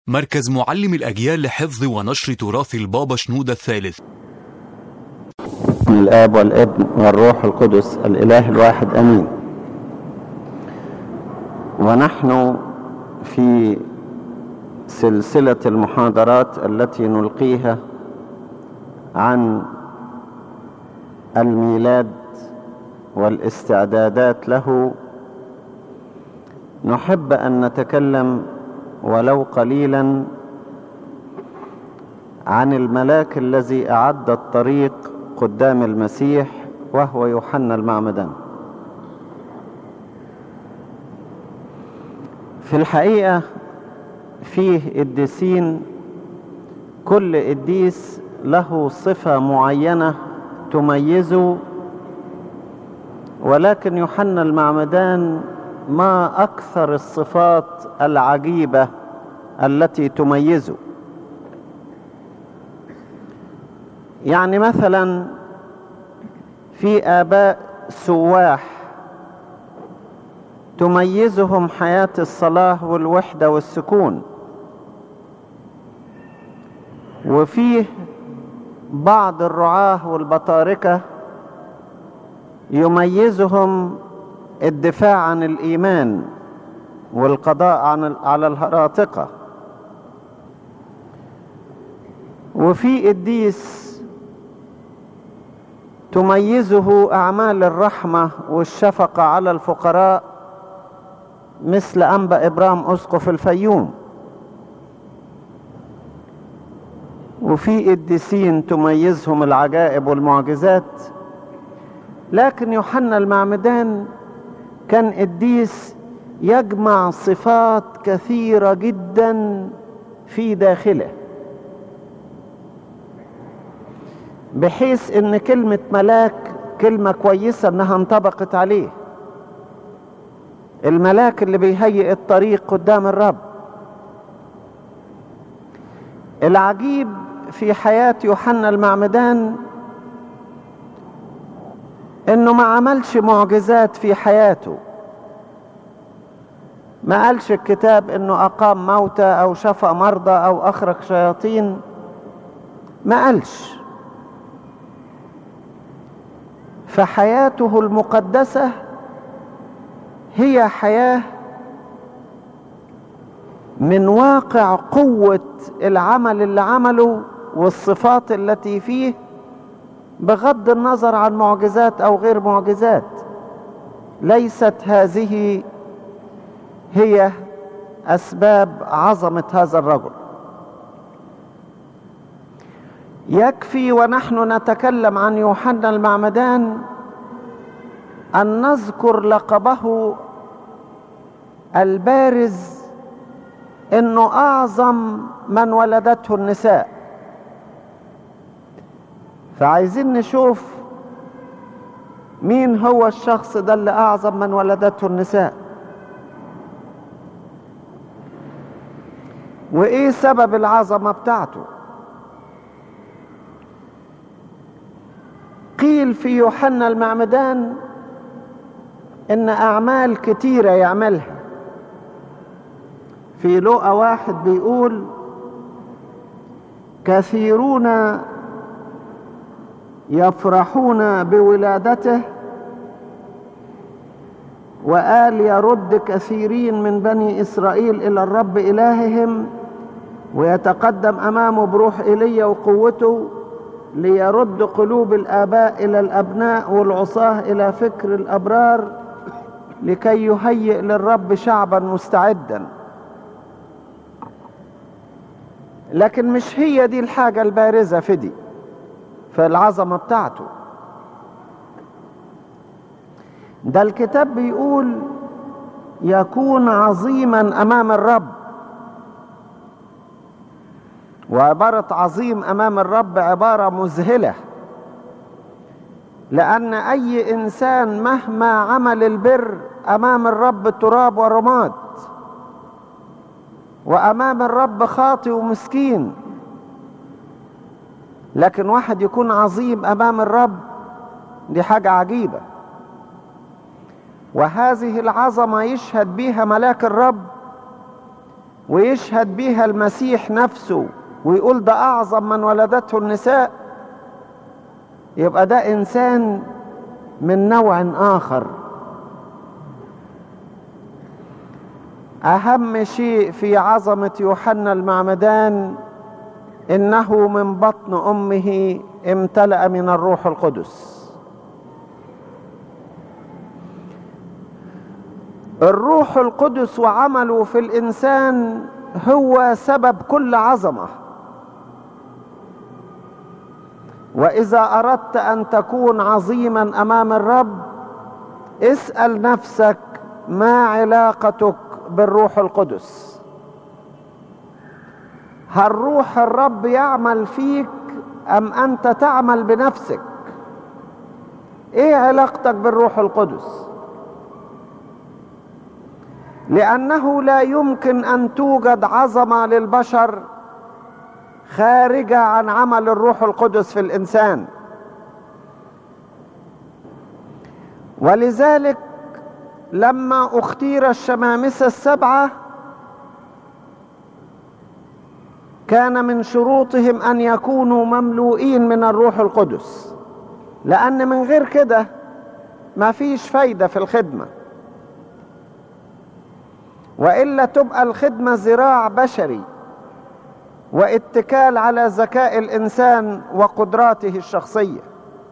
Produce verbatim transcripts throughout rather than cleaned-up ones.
مركز معلم الأجيال لحفظ ونشر تراث البابا شنودة الثالث. من الآب والابن والروح القدس الإله الواحد أمين. ونحن في سلسلة المحاضرات التي نلقيها عن الميلاد والاستعدادات له، نحب أن نتكلم ولو قليلا عن الملاك الذي أعد الطريق قدام المسيح، وهو يوحنا المعمدان. في الحقيقة فيه قديسين، كل قديس له صفة معينة تميزه، ولكن يوحنا المعمدان ما أكثر الصفات العجيبة التي تميزه. يعني مثلا في آباء سواح تميزهم حياة الصلاة والوحدة والسكون، وفيه بعض الرعاة والبطاركة يميزهم الدفاع عن الإيمان والقضاء عن على الهراطقة، وفي قديس تميزه أعمال الرحمة والشفقة على الفقراء مثل أنبا إبرام أسقف الفيوم، وفي قديسين تميزهم العجائب والمعجزات. لكن يوحنا المعمدان كان قديس يجمع صفات كثيرة جدا في داخله، بحيث ان كلمة ملاك كلمة كويسة انها انطبقت عليه. الملاك اللي بيهيئ الطريق قدام الرب. العجيب في حياة يوحنا المعمدان انه ما عملش معجزات في حياته. ما قالش الكتاب انه اقام موتى او شفى مرضى او اخرج شياطين، ما قالش. فحياته المقدسة هي حياة من واقع قوة العمل اللي عمله والصفات التي فيه، بغض النظر عن معجزات أو غير معجزات. ليست هذه هي أسباب عظمة هذا الرجل. يكفي ونحن نتكلم عن يوحنا المعمدان أن نذكر لقبه البارز، إنه أعظم من ولدته النساء. فعايزين نشوف مين هو الشخص ده اللي أعظم من ولدته النساء، وإيه سبب العظمة بتاعته. قيل في يوحنا المعمدان إن أعمال كتيرة يعملها. في لوقا واحد بيقول: كثيرون يفرحون بولادته، وقال يرد كثيرين من بني إسرائيل إلى الرب إلههم، ويتقدم أمامه بروح إيليا وقوته، ليرد قلوب الآباء إلى الأبناء والعصاة إلى فكر الأبرار، لكي يهيئ للرب شعبا مستعدا. لكن مش هي دي الحاجة البارزة في دي، في العظمة بتاعته. ده الكتاب بيقول يكون عظيما أمام الرب. وعبارة عظيم أمام الرب عبارة مذهلة، لأن أي إنسان مهما عمل البر أمام الرب تراب ورماد، وأمام الرب خاطئ ومسكين. لكن واحد يكون عظيم أمام الرب دي حاجة عجيبة. وهذه العظمة يشهد بها ملاك الرب ويشهد بيها المسيح نفسه ويقول ده أعظم من ولدته النساء، يبقى ده إنسان من نوع آخر. أهم شيء في عظمة يوحنا المعمدان إنه من بطن أمه امتلأ من الروح القدس. الروح القدس وعمله في الإنسان هو سبب كل عظمة. وإذا أردت أن تكون عظيما أمام الرب اسأل نفسك ما علاقتك بالروح القدس؟ هل روح الرب يعمل فيك أم أنت تعمل بنفسك؟ إيه علاقتك بالروح القدس؟ لأنه لا يمكن أن توجد عظمة للبشر خارجة عن عمل الروح القدس في الإنسان. ولذلك لما اختير الشمامسة السبعة كان من شروطهم أن يكونوا مملوئين من الروح القدس، لأن من غير كده ما فيش فايدة في الخدمة، وإلا تبقى الخدمة ذراع بشري واتكال على ذكاء الإنسان وقدراته الشخصية.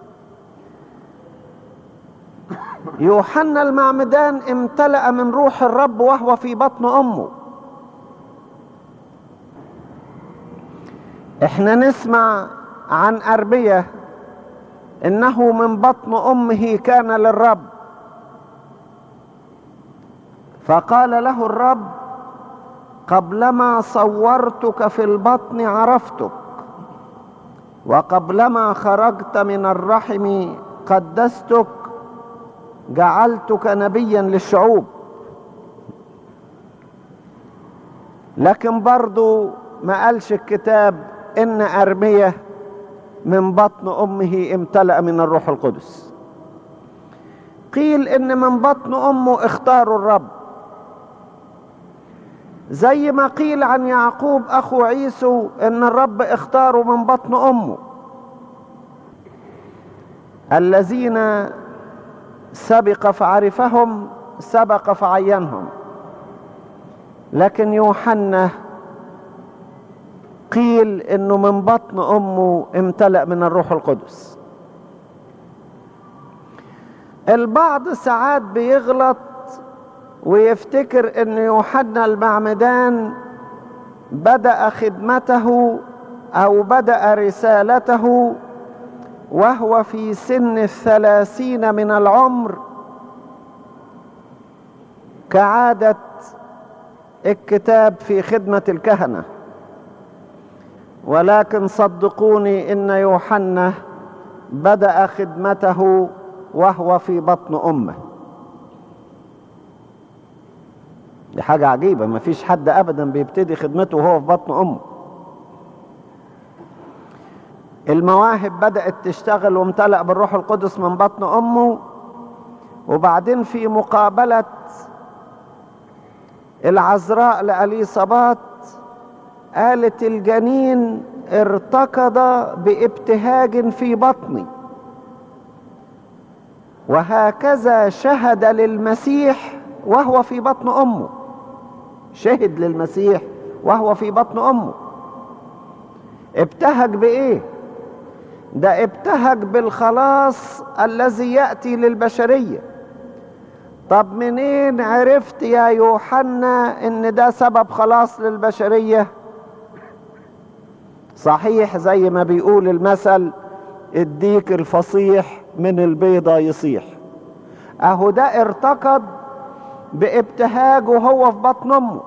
يوحنا المعمدان امتلأ من روح الرب وهو في بطن أمه. احنا نسمع عن أرميا إنه من بطن أمه كان للرب، فقال له الرب قبلما صورتك في البطن عرفتك، وقبلما خرجت من الرحم قدستك، جعلتك نبيا للشعوب. لكن برضو ما قالش الكتاب إن أرميا من بطن أمه امتلأ من الروح القدس. قيل إن من بطن أمه اختاروا الرب، زي ما قيل عن يعقوب أخو عيسو إن الرب اختاره من بطن أمه. الذين سبق فعرفهم سبق فعينهم، لكن يوحنا قيل إنه من بطن أمه امتلأ من الروح القدس. البعض ساعات بيغلط ويفتكر ان يوحنا المعمدان بدأ خدمته او بدأ رسالته وهو في سن الثلاثين من العمر كعادة الكتاب في خدمة الكهنة، ولكن صدقوني ان يوحنا بدأ خدمته وهو في بطن امه. دي حاجة عجيبة، ما فيش حد أبدا بيبتدي خدمته وهو في بطن أمه. المواهب بدأت تشتغل وامتلأ بالروح القدس من بطن أمه، وبعدين في مقابلة العذراء لأليصابات قالت الجنين ارتكض بابتهاج في بطني، وهكذا شهد للمسيح وهو في بطن أمه. شهد للمسيح وهو في بطن أمه. ابتهج بإيه؟ ده ابتهج بالخلاص الذي يأتي للبشرية. طب منين عرفت يا يوحنا ان ده سبب خلاص للبشرية؟ صحيح زي ما بيقول المثل الديك الفصيح من البيضة يصيح. اهو ده ارتقد بابتهاج وهو في بطن امه،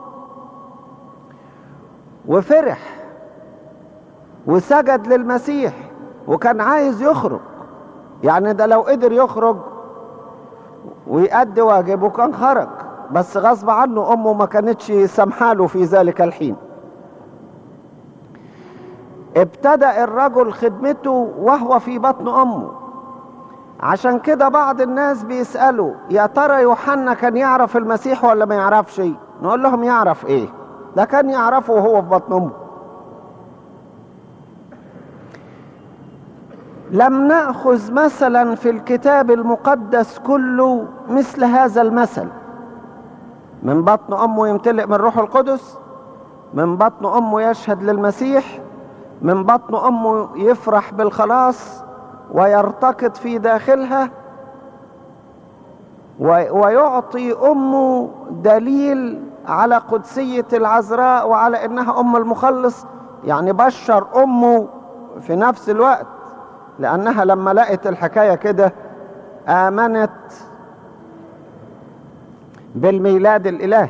وفرح وسجد للمسيح وكان عايز يخرج. يعني ده لو قدر يخرج ويؤدي واجبه كان خرج، بس غصب عنه امه ما كانتش سامحاله في ذلك الحين. ابتدأ الرجل خدمته وهو في بطن امه. عشان كده بعض الناس بيسألوا يا ترى يوحنا كان يعرف المسيح ولا ما يعرفش؟ نقول لهم يعرف ايه؟ ده كان يعرفه وهو في بطن امه. لم نأخذ مثلا في الكتاب المقدس كله مثل هذا المثل. من بطن امه يمتلئ من روح القدس، من بطن امه يشهد للمسيح، من بطن امه يفرح بالخلاص ويرتقط في داخلها، ويعطي امه دليل على قدسية العذراء وعلى انها ام المخلص. يعني بشر امه في نفس الوقت، لانها لما لقت الحكاية كده امنت بالميلاد الالهي.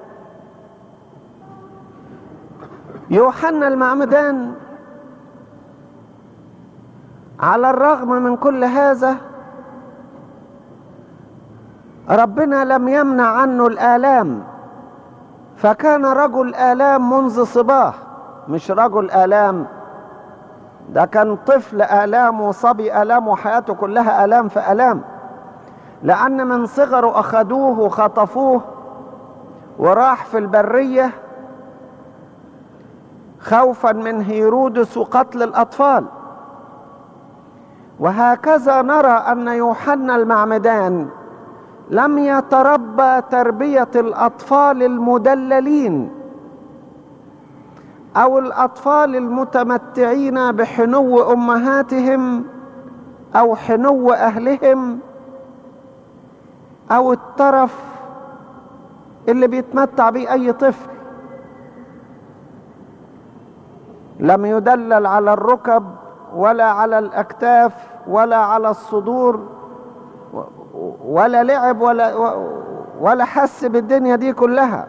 يوحنا المعمدان على الرغم من كل هذا ربنا لم يمنع عنه الآلام، فكان رجل آلام منذ صباه. مش رجل آلام، ده كان طفل آلام وصبي آلام وحياته كلها آلام في آلام، لأن من صغره أخذوه وخطفوه وراح في البرية خوفا من هيرودس وقتل الأطفال. وهكذا نرى أن يوحنا المعمدان لم يتربى تربية الأطفال المدللين أو الأطفال المتمتعين بحنو أمهاتهم أو حنو أهلهم أو الترف اللي بيتمتع به أي طفل. لم يدلل على الركب ولا على الأكتاف ولا على الصدور، ولا لعب ولا ولا حس بالدنيا دي كلها.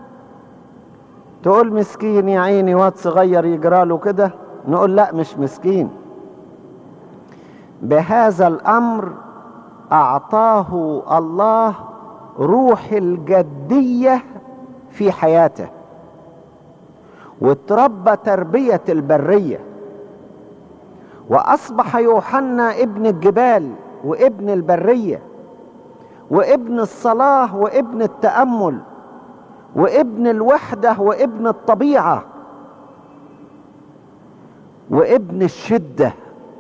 تقول مسكين يا عيني، واد صغير يجراله كده، نقول لا مش مسكين. بهذا الأمر أعطاه الله روح الجدية في حياته، وتربى تربية البرية، وأصبح يوحنا ابن الجبال وابن البرية وابن الصلاة وابن التأمل وابن الوحدة وابن الطبيعة وابن الشدة،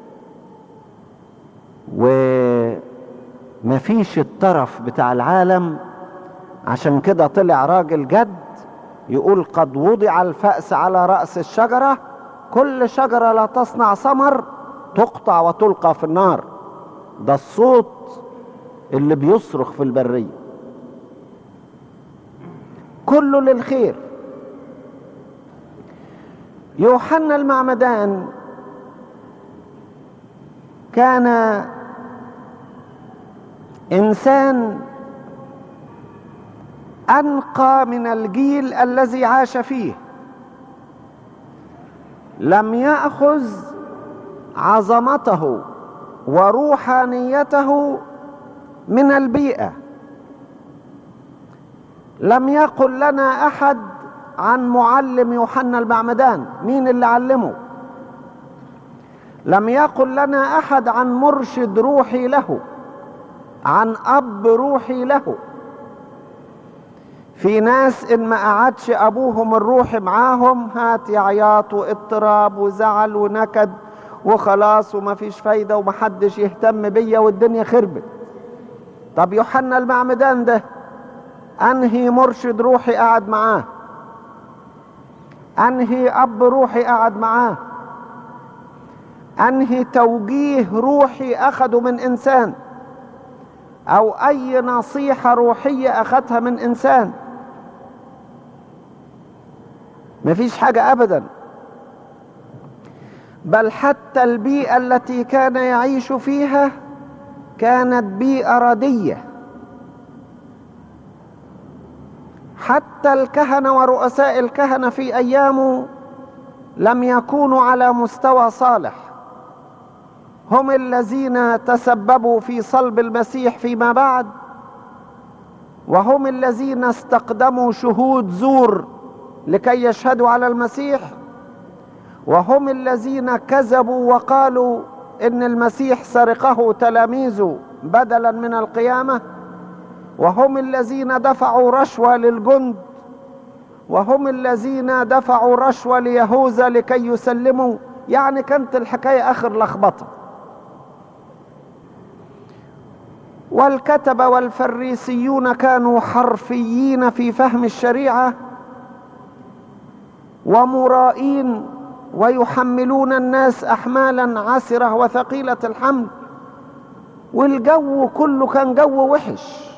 ومفيش الطرف بتاع العالم. عشان كده طلع راجل جد يقول قد وضع الفأس على رأس الشجرة، كل شجرة لا تصنع ثمر تقطع وتلقى في النار. ده الصوت اللي بيصرخ في البرية، كله للخير. يوحنا المعمدان كان إنسان أنقى من الجيل الذي عاش فيه، لم يأخذ عظمته وروحانيته من البيئة. لم يقل لنا أحد عن معلم يوحنا المعمدان مين اللي علمه، لم يقل لنا أحد عن مرشد روحي له، عن أب روحي له. في ناس إن ما قعدش أبوهم الروحي معاهم هات عياط واضطراب وزعل ونكد وخلاص وما فيش فايدة ومحدش يهتم بيا والدنيا خربت. طب يوحنا المعمدان ده أنهي مرشد روحي قعد معاه؟ أنهي أب روحي قعد معاه؟ أنهي توجيه روحي أخده من إنسان أو أي نصيحة روحية أخذها من إنسان؟ مفيش حاجة أبدا. بل حتى البيئة التي كان يعيش فيها كانت بيئة ردية. حتى الكهنة ورؤساء الكهنة في أيامه لم يكونوا على مستوى صالح، هم الذين تسببوا في صلب المسيح فيما بعد، وهم الذين استقدموا شهود زور لكي يشهدوا على المسيح، وهم الذين كذبوا وقالوا إن المسيح سرقه تلاميذه بدلا من القيامة، وهم الذين دفعوا رشوة للجند، وهم الذين دفعوا رشوة ليهوذا لكي يسلموا. يعني كانت الحكاية آخر لخبطة. والكتبة والفريسيون كانوا حرفيين في فهم الشريعة ومرائين، ويحملون الناس أحمالا عسرة وثقيلة الحمل، والجو كله كان جو وحش.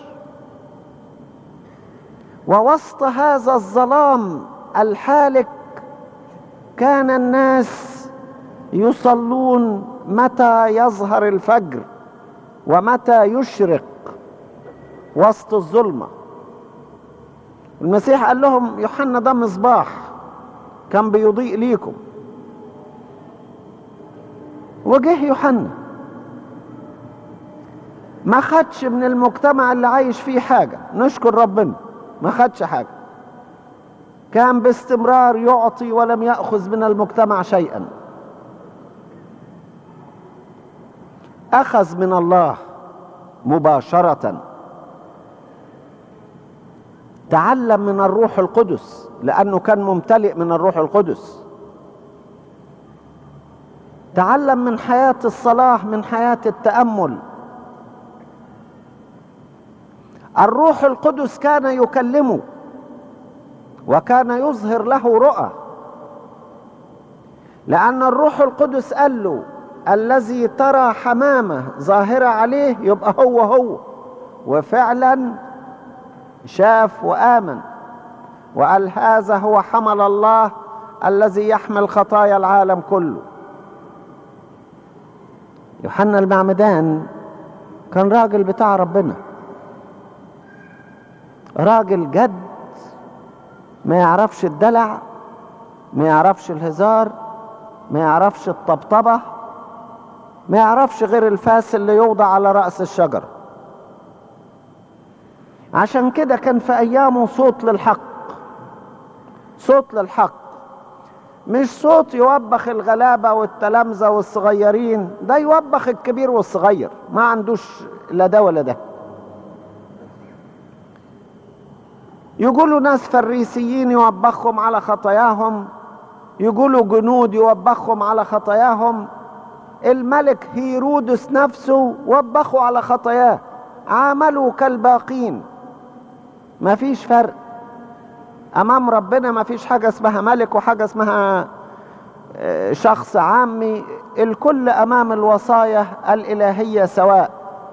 ووسط هذا الظلام الحالك كان الناس يصلون متى يظهر الفجر ومتى يشرق وسط الظلمة. المسيح قال لهم يوحنا ده مصباح كان بيضيء ليكم، وجه يوحنا ما خدش من المجتمع اللي عايش فيه حاجة، نشكر ربنا، ما خدش حاجة، كان باستمرار يعطي ولم يأخذ من المجتمع شيئا. أخذ من الله مباشرة، تعلم من الروح القدس لأنه كان ممتلئ من الروح القدس، تعلم من حياة الصلاة، من حياة التأمل. الروح القدس كان يكلمه وكان يظهر له رؤى، لأن الروح القدس قال له الذي ترى حمامة ظاهرة عليه يبقى هو هو، وفعلا شاف وآمن وقال هذا هو حمل الله الذي يحمل خطايا العالم كله. يوحنا المعمدان كان راجل بتاع ربنا، راجل جد، ما يعرفش الدلع، ما يعرفش الهزار، ما يعرفش الطبطبة، ما يعرفش غير الفاس اللي يوضع على رأس الشجرة. عشان كده كان في أيامه صوت للحق، صوت للحق، مش صوت يوبخ الغلابة والتلامذة والصغيرين، ده يوبخ الكبير والصغير، ما عندوش لا ده ولا ده. يقولوا ناس فريسيين يوبخهم على خطاياهم، يقولوا جنود يوبخهم على خطاياهم. الملك هيرودس نفسه وبخوا على خطاياه، عملوا كالباقين، ما فيش فرق امام ربنا. ما فيش حاجة اسمها ملك وحاجة اسمها شخص عامي، الكل امام الوصايا الالهية سواء.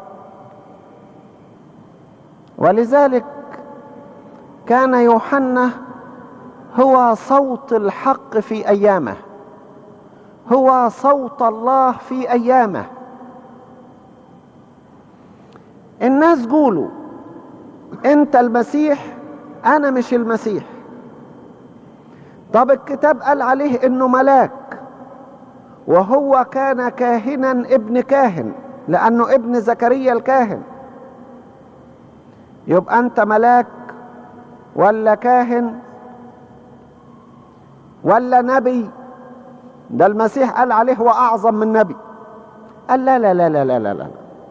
ولذلك كان يوحنا هو صوت الحق في ايامه، هو صوت الله في ايامه. الناس قولوا انت المسيح، انا مش المسيح. طب الكتاب قال عليه انه ملاك، وهو كان كاهنا ابن كاهن لانه ابن زكريا الكاهن. يبقى انت ملاك ولا كاهن ولا نبي؟ ده المسيح قال عليه هو اعظم من نبي. قال لا لا لا لا لا لا, لا.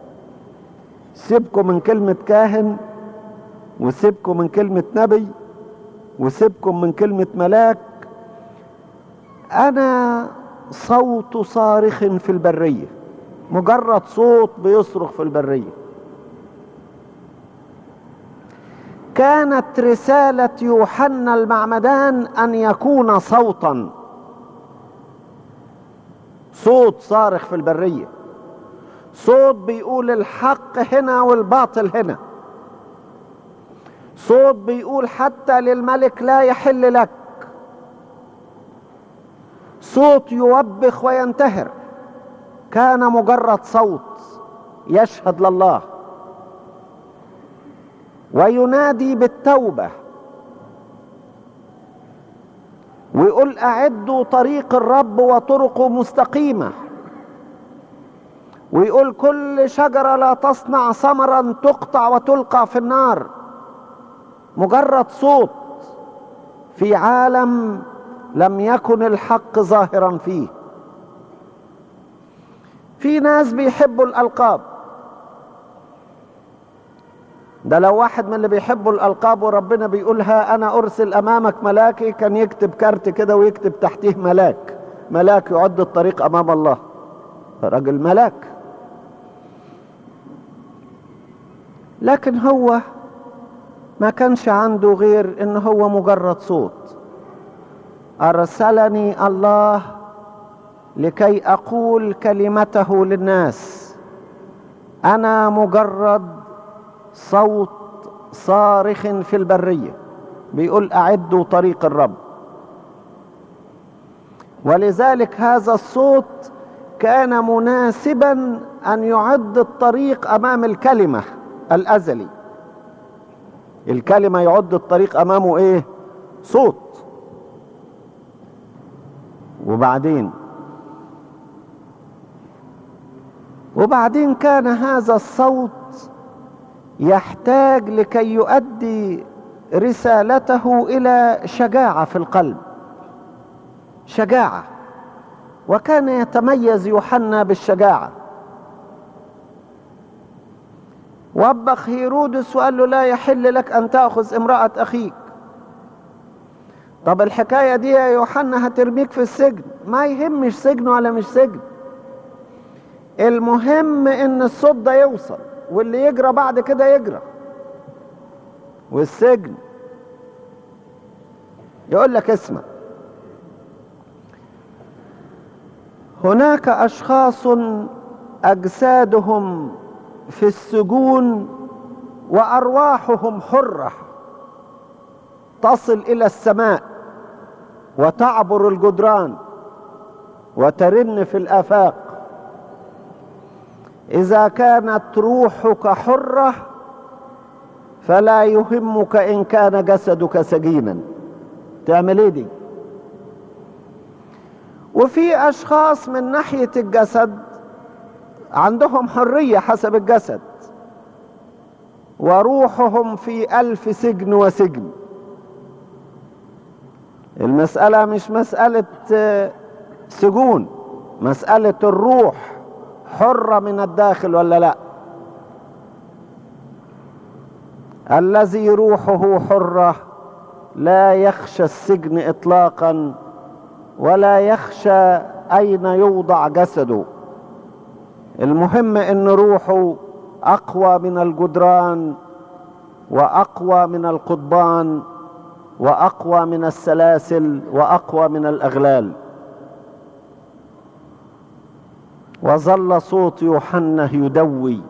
سيبكم من كلمة كاهن، وسيبكم من كلمة نبي، وسيبكم من كلمة ملاك. انا صوت صارخ في البرية، مجرد صوت بيصرخ في البرية. كانت رسالة يوحنا المعمدان ان يكون صوتا، صوت صارخ في البرية، صوت بيقول الحق هنا والباطل هنا، صوت بيقول حتى للملك لا يحل لك، صوت يوبخ وينتهر. كان مجرد صوت يشهد لله وينادي بالتوبة، ويقول أعدوا طريق الرب وطرقه مستقيمة، ويقول كل شجرة لا تصنع ثمرا تقطع وتلقى في النار. مجرد صوت في عالم لم يكن الحق ظاهرا فيه. في ناس بيحبوا الألقاب، ده لو واحد من اللي بيحبوا الألقاب وربنا بيقولها أنا أرسل أمامك ملاكي، كان يكتب كارت كده ويكتب تحتيه ملاك، ملاك يعد الطريق أمام الله، راجل ملاك. لكن هو ما كانش عنده غير إن هو مجرد صوت. أرسلني الله لكي أقول كلمته للناس، أنا مجرد صوت صارخ في البرية بيقول أعدوا طريق الرب. ولذلك هذا الصوت كان مناسبا أن يعد الطريق أمام الكلمة الأزلي. الكلمة يعد الطريق أمامه إيه؟ صوت. وبعدين وبعدين كان هذا الصوت يحتاج لكي يؤدي رسالته إلى شجاعة في القلب، شجاعة. وكان يتميز يوحنا بالشجاعة. وبخ هيرودس وقال له لا يحل لك أن تأخذ امرأة أخيك. طب الحكاية دي يا يوحنا هترميك في السجن، ما يهمش سجن ولا مش سجن، المهم ان الصوت ده يوصل، واللي يجرى بعد كده يجرى. والسجن يقول لك اسمع، هناك اشخاص اجسادهم في السجون وارواحهم حرة تصل الى السماء وتعبر الجدران وترن في الآفاق. إذا كانت روحك حرة فلا يهمك إن كان جسدك سجينا. تعمل ايه دي؟ وفي أشخاص من ناحية الجسد عندهم حرية حسب الجسد، وروحهم في ألف سجن وسجن. المسألة مش مسألة سجون، مسألة الروح حرة من الداخل ولا لا. الذي روحه حرة لا يخشى السجن إطلاقا، ولا يخشى أين يوضع جسده. المهم أن روحه أقوى من الجدران، وأقوى من القضبان، وأقوى من السلاسل، وأقوى من الأغلال. وظل صوت يوحنا يدوي،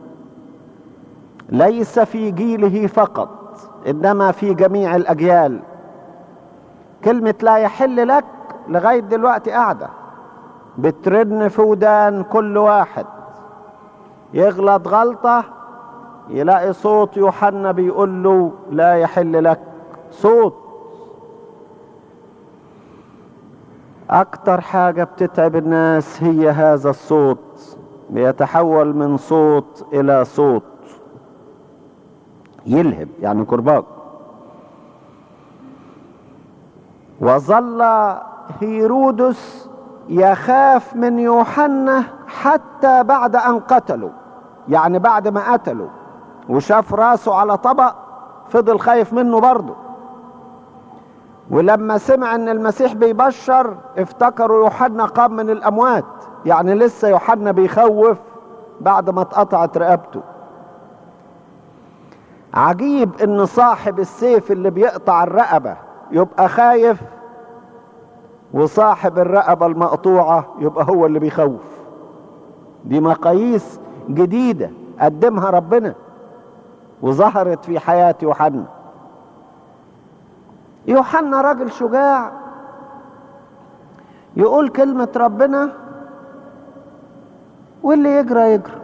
ليس في جيله فقط إنما في جميع الأجيال. كلمة لا يحل لك لغاية دلوقتي قاعدة بترن في ودان كل واحد. يغلط غلطة يلاقي صوت يوحنا بيقول له لا يحل لك. صوت. أكتر حاجة بتتعب الناس هي هذا الصوت، بيتحول من صوت إلى صوت يلهب، يعني كرباج. وظل هيرودس يخاف من يوحنا حتى بعد أن قتلوا، يعني بعد ما قتلوا وشاف راسه على طبق فضل خايف منه برضه. ولما سمع ان المسيح بيبشر افتكروا يوحنا قام من الاموات، يعني لسه يوحنا بيخوف بعد ما اتقطعت رقبته. عجيب ان صاحب السيف اللي بيقطع الرقبة يبقى خايف، وصاحب الرقبة المقطوعة يبقى هو اللي بيخوف. دي مقاييس جديدة قدمها ربنا وظهرت في حياة يوحنا. يوحنا راجل شجاع، يقول كلمة ربنا واللي يجرى يجرى.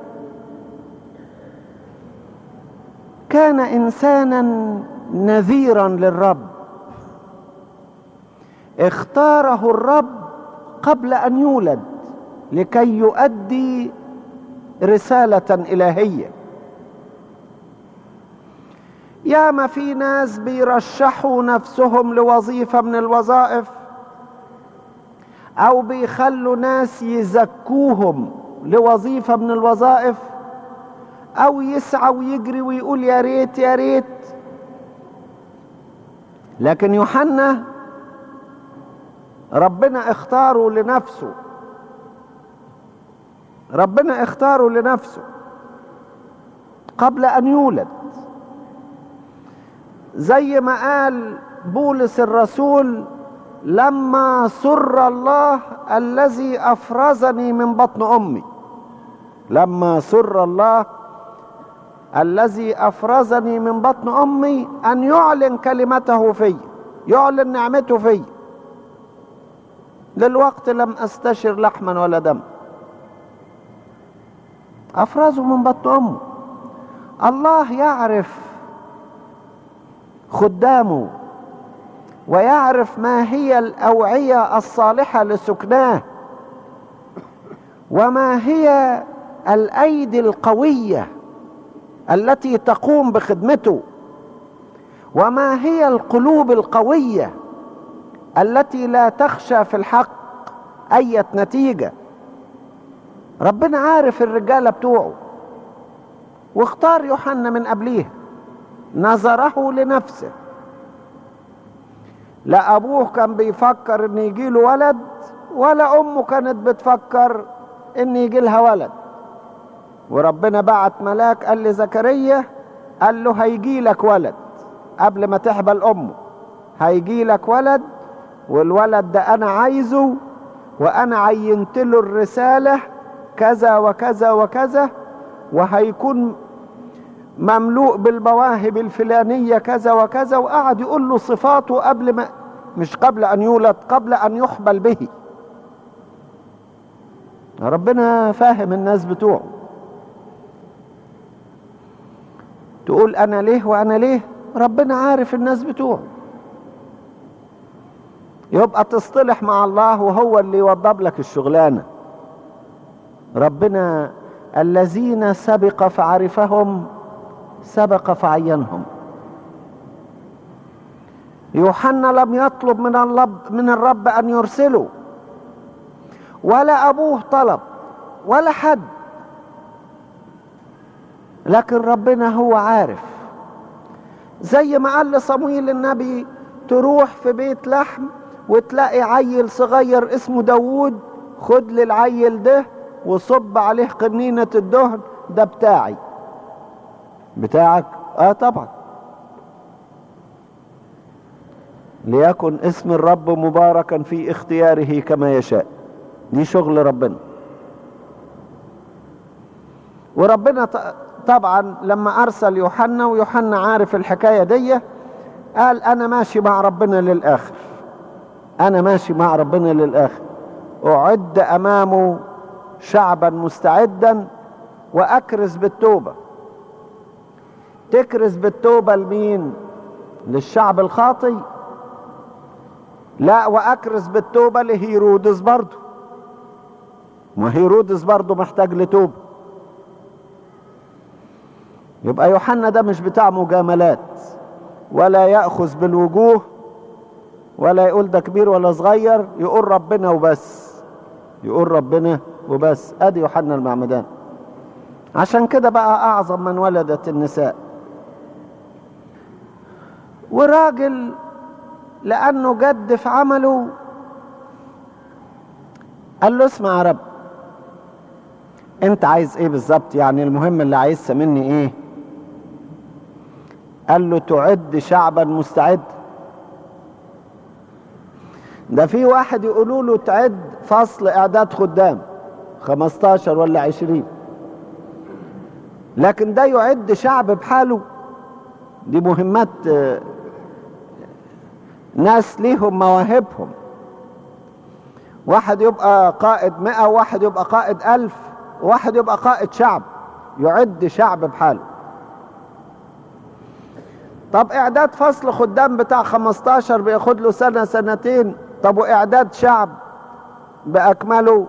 كان إنسانا نذيرا للرب، اختاره الرب قبل أن يولد لكي يؤدي رسالة إلهية. ياما في ناس بيرشحوا نفسهم لوظيفة من الوظائف، أو بيخلوا ناس يزكوهم لوظيفة من الوظائف، او يسعى ويجري ويقول يا ريت يا ريت. لكن يوحنا ربنا اختاره لنفسه، ربنا اختاره لنفسه قبل ان يولد، زي ما قال بولس الرسول: لما سر الله الذي افرزني من بطن امي. لما سر الله الذي افرزني من بطن امي ان يعلن كلمته في، يعلن نعمته في. للوقت لم استشر لحما ولا دم، افرزه من بطن امه. الله يعرف خدامه ويعرف ما هي الأوعية الصالحة لسكناه، وما هي الأيدي القوية التي تقوم بخدمته، وما هي القلوب القوية التي لا تخشى في الحق أي نتيجة. ربنا عارف الرجالة بتوعه، واختار يوحنا من قبليه، نظره لنفسه. لا أبوه كان بيفكر إن يجيله ولد، ولا أمه كانت بتفكر إن يجيلها ولد. وربنا بعت ملاك قال لزكريا، قال له هيجيلك ولد قبل ما تحبل أمه، هيجيلك ولد، والولد ده أنا عايزه، وأنا عينت له الرسالة كذا وكذا وكذا، وهيكون مملوء بالمواهب الفلانية كذا وكذا. وقعد يقول له صفاته قبل ما، مش قبل أن يولد، قبل أن يحبل به. ربنا فاهم الناس بتوعه. تقول أنا ليه وأنا ليه؟ ربنا عارف الناس بتوعه. يبقى تصطلح مع الله وهو اللي يوضب لك الشغلانة. ربنا الذين سبق فعرفهم سبق فعينهم. يوحنا لم يطلب من الرب من الرب أن يرسله، ولا أبوه طلب، ولا حد، لكن ربنا هو عارف. زي ما قال لصمويل النبي: تروح في بيت لحم وتلاقي عيل صغير اسمه داوود، خد للعيل ده وصب عليه قنينة الدهن، ده بتاعي. بتاعك؟ اه طبعا. ليكن اسم الرب مباركا في اختياره كما يشاء. دي شغل ربنا. وربنا طبعا لما ارسل يوحنا، ويوحنا عارف الحكاية دي، قال انا ماشي مع ربنا للاخر، انا ماشي مع ربنا للاخر، اعد امامه شعبا مستعدا واكرز بالتوبة. تكرز بالتوبة لمين؟ للشعب الخاطئ؟ لا، واكرز بالتوبة لهيرودس برضه، ما هيرودس برضه محتاج لتوبة. يبقى يوحنا ده مش بتاع مجاملات، ولا يأخذ بالوجوه، ولا يقول ده كبير ولا صغير، يقول ربنا وبس، يقول ربنا وبس. ادي يوحنا المعمدان. عشان كده بقى اعظم من ولدت النساء. وراجل لانه جد في عمله قال له اسمع يا رب، انت عايز ايه بالظبط؟ يعني المهم اللي عايزها مني ايه؟ قال له تعد شعبا مستعد. ده في واحد يقولوا له تعد فصل اعداد خدام خمستاشر ولا عشرين، لكن ده يعد شعب بحاله. دي مهمات ناس ليهم مواهبهم. واحد يبقى قائد مئة، وواحد يبقى قائد ألف، وواحد يبقى قائد شعب، يعد شعب بحاله. طب اعداد فصل خدام بتاع خمستاشر بياخد له سنة سنتين، طب واعداد شعب باكمله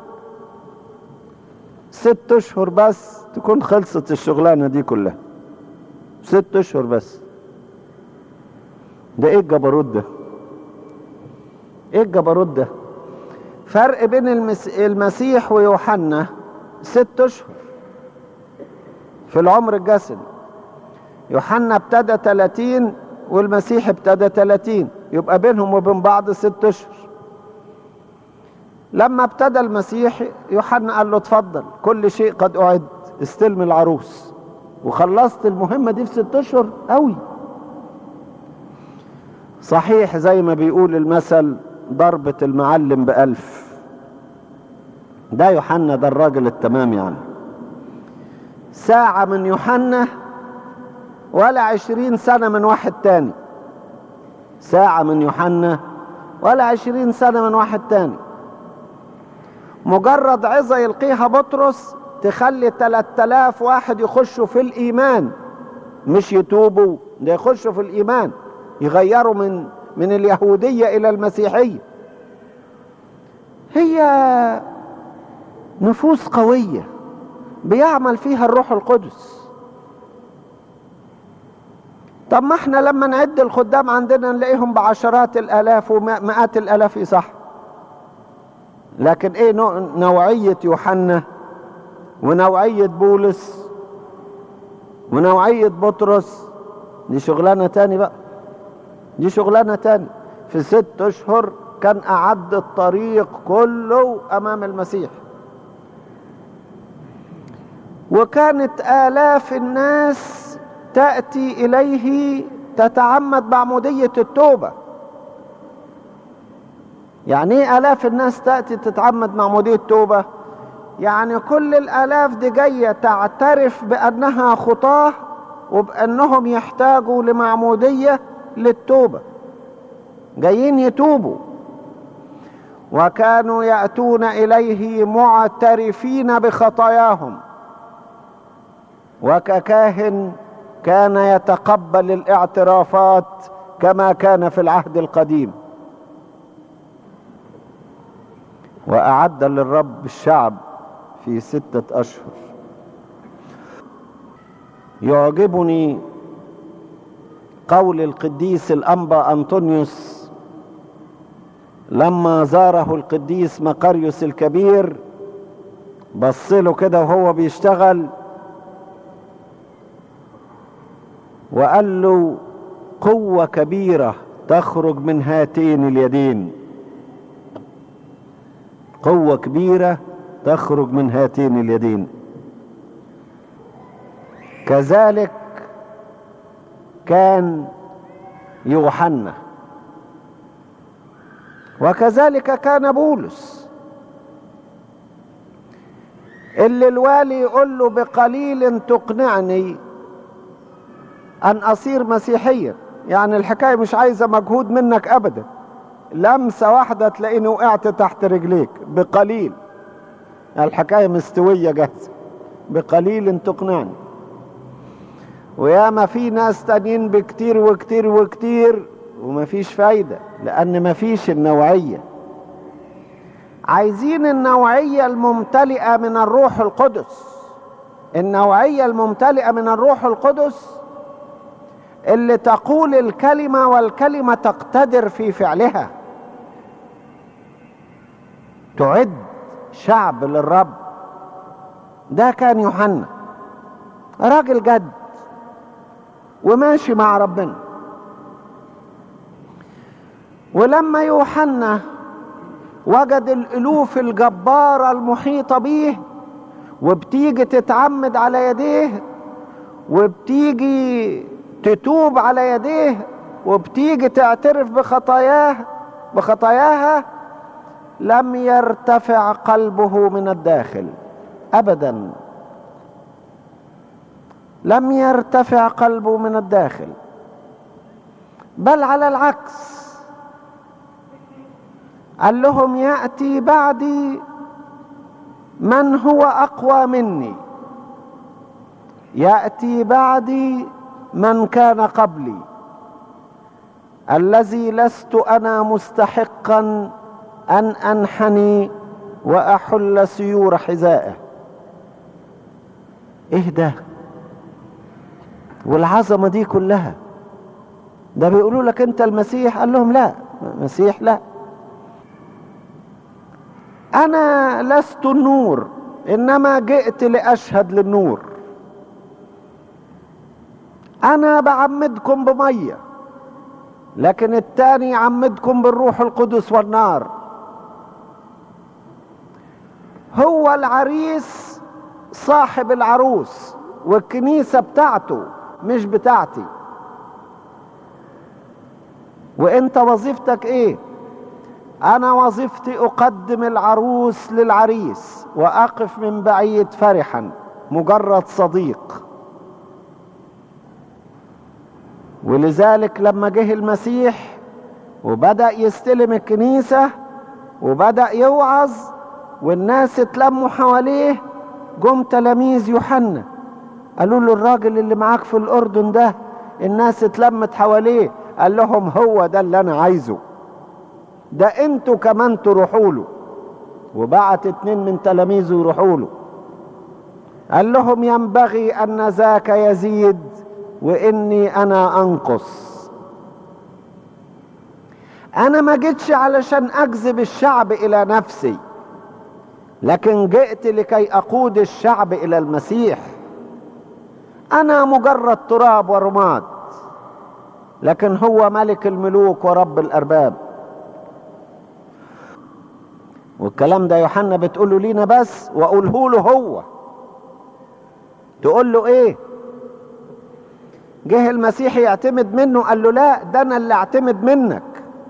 ست اشهر بس تكون خلصت الشغلانة دي كلها. ست اشهر بس. ده ايه الجبروت ده؟ ايه الجبروت ده؟ فرق بين المس... المسيح ويوحنا ست اشهر. في العمر الجسدي. يوحنا ابتدى ثلاثين والمسيح ابتدى ثلاثين، يبقى بينهم وبين بعض ست اشهر. لما ابتدى المسيح يوحنا قال له اتفضل كل شيء قد اعد، استلم العروس. وخلصت المهمة دي في ست اشهر قوي. صحيح زي ما بيقول المثل ضربة المعلم بألف. ده يوحنا ده الراجل التمام يعني. ساعة من يوحنا ولا عشرين سنة من واحد تاني. ساعة من يوحنا ولا عشرين سنة من واحد تاني. مجرد عظة يلقيها بطرس تخلي ثلاثة آلاف واحد يخشوا في الإيمان، مش يتوبوا، ده يخشوا في الإيمان، يغيروا من من اليهودية إلى المسيحية. هي نفوس قوية بيعمل فيها الروح القدس. طب ما احنا لما نعد الخدام عندنا نلاقيهم بعشرات الآلاف ومئات الآلاف صح، لكن ايه نوعية يوحنا ونوعية بولس ونوعية بطرس؟ دي شغلانة تاني بقى، دي شغلانة تاني. في ست اشهر كان اعد الطريق كله امام المسيح، وكانت آلاف الناس تأتي إليه تتعمد بعمودية التوبة. يعني ايه آلاف الناس تأتي تتعمد معمودية التوبة؟ يعني كل الآلاف دي جاية تعترف بأنها خطاة وبأنهم يحتاجوا لمعمودية للتوبة، جايين يتوبوا. وكانوا يأتون إليه معترفين بخطاياهم، وككاهن كان يتقبل الاعترافات كما كان في العهد القديم. وأعد للرب الشعب في ستة أشهر. يعجبني قول القديس الأنبا أنطونيوس لما زاره القديس مقاريوس الكبير، بصله كده وهو بيشتغل وقال له قوة كبيرة تخرج من هاتين اليدين، قوة كبيرة تخرج من هاتين اليدين. كذلك كان يوحنا، وكذلك كان بولس، اللي الوالي يقول له بقليل تقنعني أن أصير مسيحيا. يعني الحكاية مش عايزة مجهود منك أبدا، لمسة واحدة تلاقيني وقعت تحت رجليك بقليل. الحكاية مستوية جاهزة، بقليل تقنعني. وياما في ناس تانيين بكتير وكتير وكتير ومفيش فايدة، لأن مفيش النوعية. عايزين النوعية الممتلئة من الروح القدس، النوعية الممتلئة من الروح القدس اللي تقول الكلمة والكلمة تقتدر في فعلها، تعد شعب للرب. ده كان يوحنا، راجل جد وماشي مع ربنا. ولما يوحنا وجد الألوف الجبارة المحيطة به وبتيجي تتعمد على يديه وبتيجي تتوب على يديه وبتيجي تعترف بخطاياه بخطاياها، لم يرتفع قلبه من الداخل أبدا، لم يرتفع قلبه من الداخل، بل على العكس قال لهم يأتي بعدي من هو أقوى مني، يأتي بعدي من كان قبلي، الذي لست أنا مستحقا أن أنحني وأحل سيور حذائه. إيه ده والعظمة دي كلها؟ ده بيقولوا لك أنت المسيح. قال لهم لا، مسيح لا، أنا لست النور إنما جئت لأشهد للنور. انا بعمدكم بمية، لكن التاني يعمدكم بالروح القدس والنار. هو العريس صاحب العروس، والكنيسة بتاعته مش بتاعتي. وانت وظيفتك ايه؟ انا وظيفتي اقدم العروس للعريس واقف من بعيد فرحا مجرد صديق. ولذلك لما جه المسيح وبدأ يستلم الكنيسة وبدأ يوعظ والناس اتلموا حواليه، جم تلاميذ يوحنا قالوا له الراجل اللي معاك في الأردن ده الناس اتلمت حواليه. قال لهم هو ده اللي انا عايزه، ده انتوا كمان تروحوا له. وبعت اتنين من تلاميذه يروحوا له. قال لهم ينبغي ان ذاك يزيد واني انا انقص. انا ما جيتش علشان اجذب الشعب الى نفسي، لكن جئت لكي اقود الشعب الى المسيح. انا مجرد تراب ورماد، لكن هو ملك الملوك ورب الارباب. والكلام ده يوحنا بتقوله لينا بس، واقوله له هو. تقول له ايه؟ جه المسيح يعتمد منه، قال له لا، ده انا اللي اعتمد منك.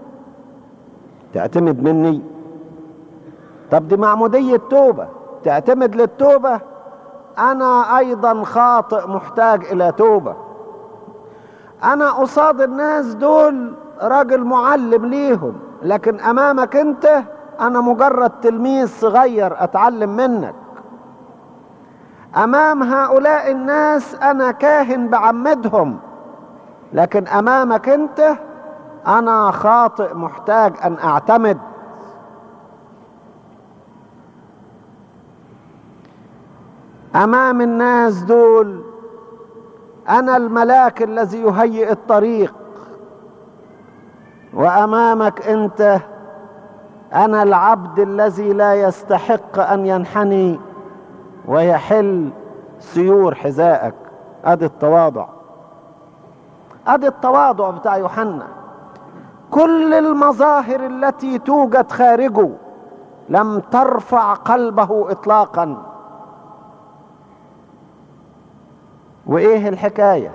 تعتمد مني؟ طب دي معمودية توبة، تعتمد للتوبة؟ انا ايضا خاطئ محتاج الى توبة. انا قصاد الناس دول راجل معلم ليهم، لكن امامك انت انا مجرد تلميذ صغير اتعلم منك. امام هؤلاء الناس انا كاهن بعمدهم، لكن امامك انت انا خاطئ محتاج ان اعتمد. امام الناس دول انا الملاك الذي يهيئ الطريق، وامامك انت انا العبد الذي لا يستحق ان ينحني ويحل سيور حذائك. ادي التواضع، ادي التواضع بتاع يوحنا. كل المظاهر التي توجد خارجه لم ترفع قلبه اطلاقا. وايه الحكاية؟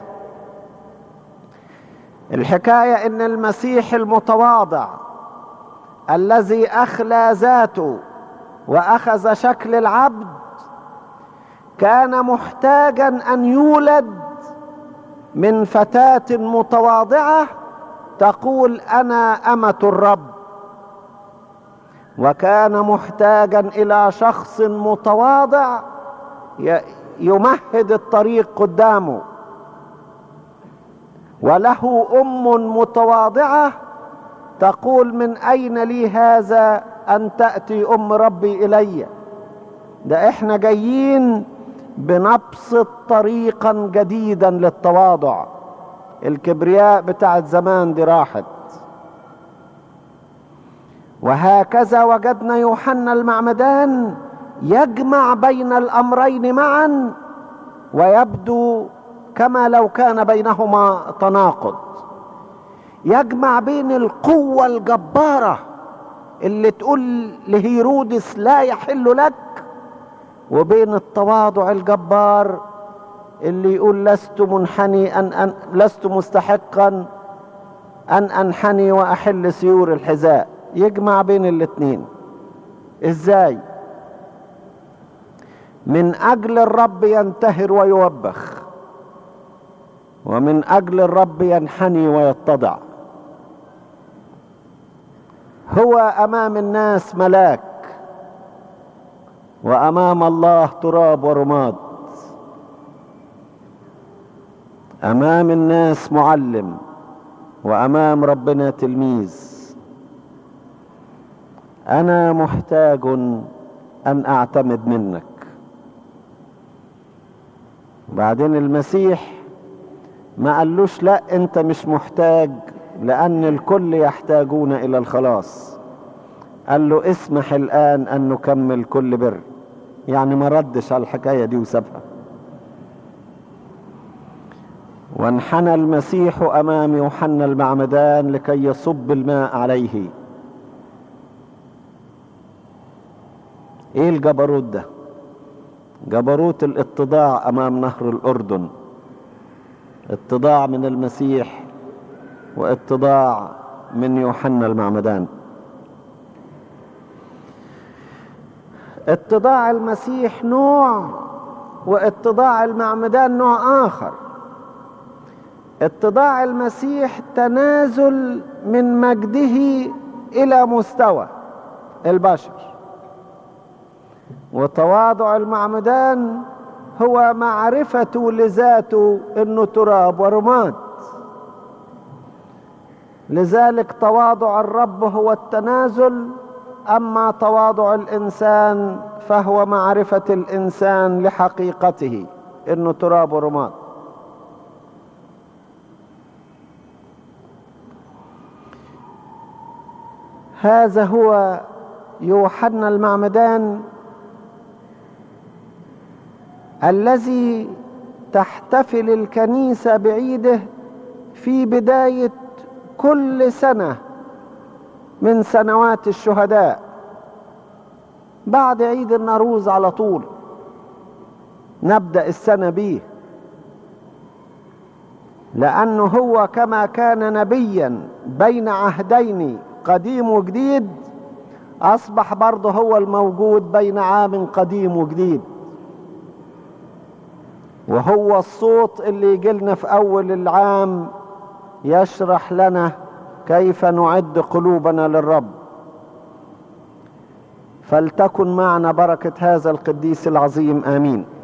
الحكاية ان المسيح المتواضع الذي اخلى ذاته واخذ شكل العبد كان محتاجا ان يولد من فتاة متواضعة تقول انا امة الرب، وكان محتاجا الى شخص متواضع يمهد الطريق قدامه، وله ام متواضعة تقول من اين لي هذا ان تأتي ام ربي الي. ده احنا جايين بنبسط طريقا جديدا للتواضع. الكبرياء بتاعت زمان دي راحت. وهكذا وجدنا يوحنا المعمدان يجمع بين الامرين معا، ويبدو كما لو كان بينهما تناقض. يجمع بين القوة الجبارة اللي تقول لهيرودس لا يحل لك، وبين التواضع الجبار اللي يقول لست منحني أن, أن لست مستحقا أن أنحني وأحل سيور الحذاء. يجمع بين الاثنين ازاي؟ من أجل الرب ينتهر ويوبخ، ومن أجل الرب ينحني ويتضع. هو أمام الناس ملاك، وأمام الله تراب ورماد. أمام الناس معلم، وأمام ربنا تلميذ. أنا محتاج أن أعتمد منك. بعدين المسيح ما قالوش لا أنت مش محتاج، لأن الكل يحتاجون إلى الخلاص. قال له اسمح الآن أن نكمل كل بر. يعني ما ردش على الحكاية دي وسابها. وانحنى المسيح أمام يوحنا المعمدان لكي يصب الماء عليه. ايه الجبروت ده؟ جبروت الاتضاع امام نهر الاردن، اتضاع من المسيح واتضاع من يوحنا المعمدان. اتضاع المسيح نوع واتضاع المعمدان نوع آخر. اتضاع المسيح تنازل من مجده إلى مستوى البشر، وتواضع المعمدان هو معرفته لذاته انه تراب ورماد. لذلك تواضع الرب هو التنازل، اما تواضع الانسان فهو معرفة الانسان لحقيقته انه تراب ورماد. هذا هو يوحنا المعمدان الذي تحتفل الكنيسة بعيده في بداية كل سنة من سنوات الشهداء، بعد عيد النوروز على طول نبدأ السنة به، لأنه هو كما كان نبيا بين عهدين قديم وجديد، أصبح برضه هو الموجود بين عام قديم وجديد، وهو الصوت اللي يجيلنا في أول العام يشرح لنا كيف نعد قلوبنا للرب. فلتكن معنا بركة هذا القديس العظيم، آمين.